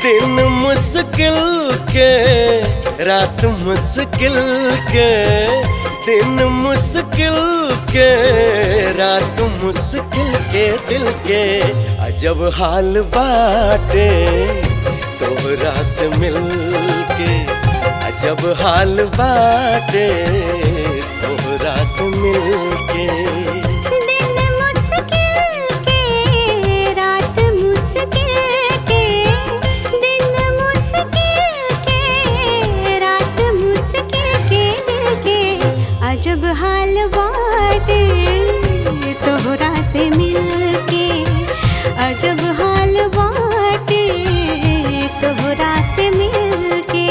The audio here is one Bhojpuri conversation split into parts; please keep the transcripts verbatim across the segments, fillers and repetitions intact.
दिन मुश्किल के रात मुश्किल के, दिन मुश्किल के रात मुश्किल के, दिल के अजब हाल बाटे तोहरा से मिल के, अजब हाल बाटे तोहरा से मिल के। अजब हाल बाटे तोहरा से मिलके, अजब हाल बाटे तोहरा से मिलके।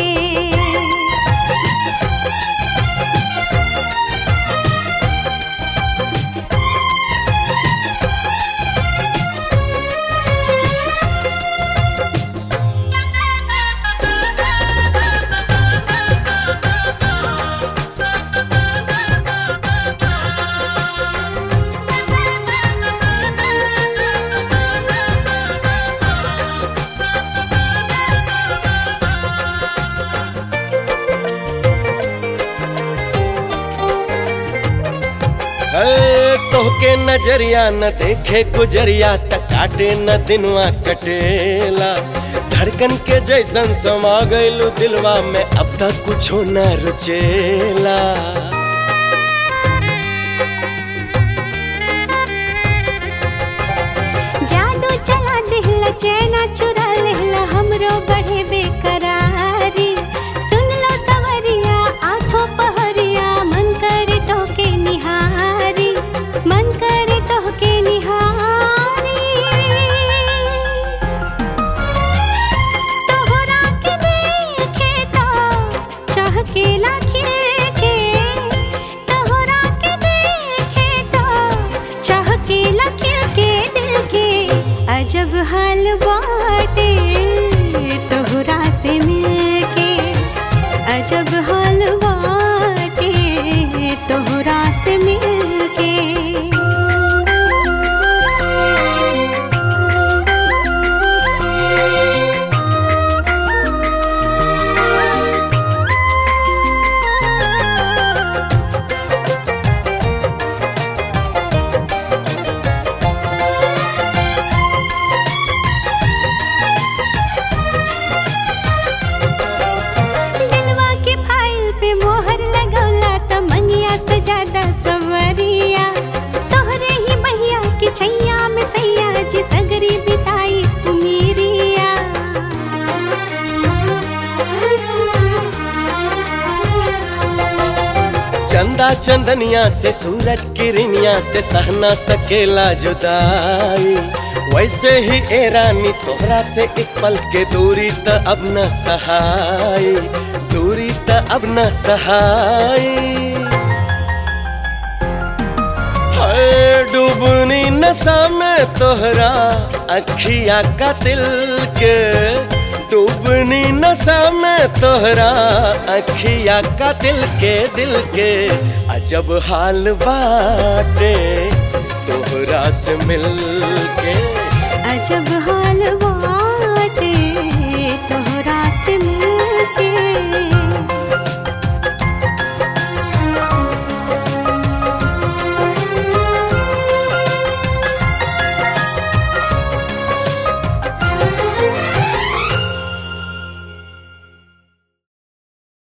तोहके नजरिया न देखे गुजरिया त काटे न दिनवा कटेला, धड़कन के जैसन समा गइलू दिलवा में अब तक कुछो न रुचेला। जादू चला दिहला चैना चुरा लेहला हमरो बढ़े बेकरारी, सुन लो सवरिया आंखों पहरिया मन करे तोहके निहारी, मन करे तोहके निहारी। तोहरा के देखे तो चहके लाखे के, तोहरा के देखे तो चहके लाखे के, दिल के अजब हाल बाटे तोहरा से मिलके, अजब हाल बाटे तोहरा से मिलके। चंदा चंदनिया से सूरज किरनिया से सहना सकेला जुदाई, वैसे ही ए रानी तोहरा से एक पल के दूरी त अब न सहाई, दूरी त अब न सहाई। हाय डूबनी नशा में तोहरा अखिया का दिल के, डूबनी नशा में तोहरा अखिया का दिल के, दिल के अजब हाल बाटे तोहरा से मिल के, अजब हाल बाटे